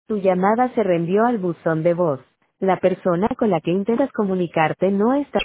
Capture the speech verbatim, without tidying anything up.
Tu llamada se reenvió al buzón de voz. La persona con la que intentas comunicarte no está